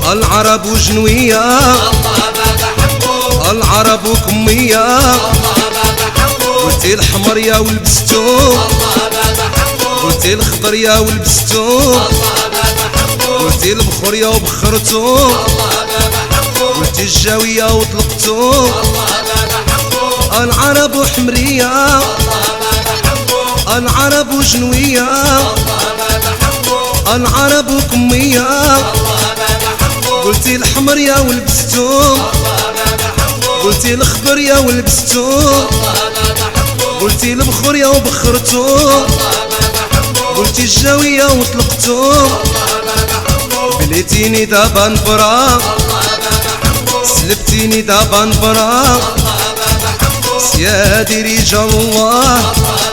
العرب وجنوية العرب وكمية قلتي الحمر يا ولبستو قلتي الخضر يا ولبستو قلتي البخور يا وبخرتو قلتي الجاوية وطلقتو العرب وحمرية العرب وجنوية العرب وكمية قلتي الحمر يا ولبستو قلتي الخضر يا ولبستو قلتي البخور يا وبخرتو قلتي الجاوية وطلقتو بليتيني دابا نبرا سلبتيني دابا نبرا سيادي رجال الله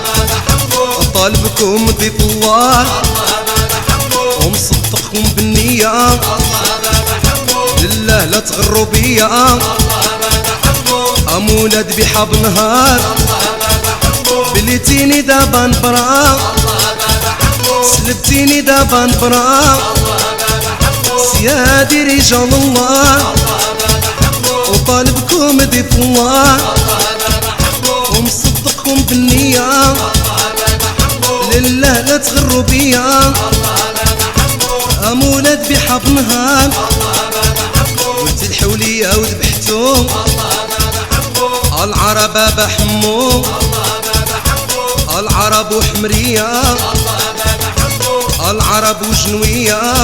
طالبكم ضيف الله ومصدقكم بالنية لله لا تغروا بيا أمولاد بحاب نهار بليتيني دابا نبرا سلبتيني دابا نبرا سيادي رجال الله وطالبكم ضيف الله ومصدقكم بالنية لله لا تغروا بيا أمولاد بحاب نهار قلتي الحولية وذبحتو العرب بحمو العرب وحمرية العرب وجنوية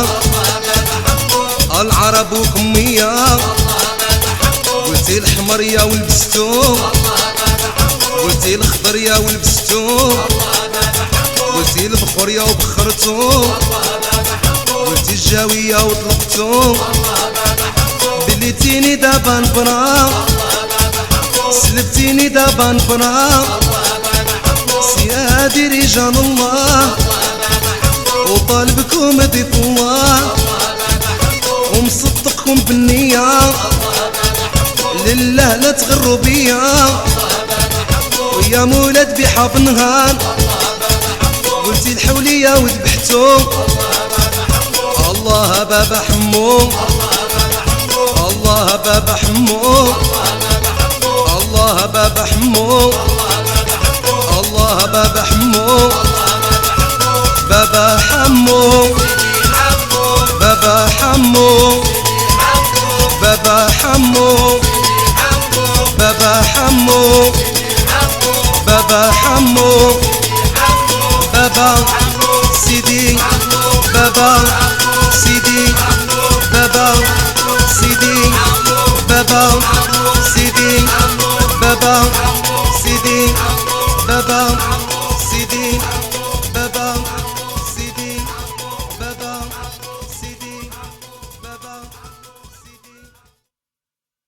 العرب وكمية قلتي الحمر يا ولبستو قلتي الخضر يا ولبستو قلتي البخور يا وبخرتو قلتي الجاوية وطلقتو بليتيني دابا نبرا سلبتيني دابا نبرا سيادي رجال الله وطالبكم ضيف الله ومصدقكم بالنية لله لا تغروا بيا ويا مولاد بحاب نهار قلتي الحولية وذبحتو الله بابا حمو الله بابا حمو الله بابا حمو الله بابا حمو بابا حمو بابا حمو بابا حمو بابا حمو بابا حمو بابا سيدي بابا سيدي بابا سيدي بابا سيدي بابا سيدي بابا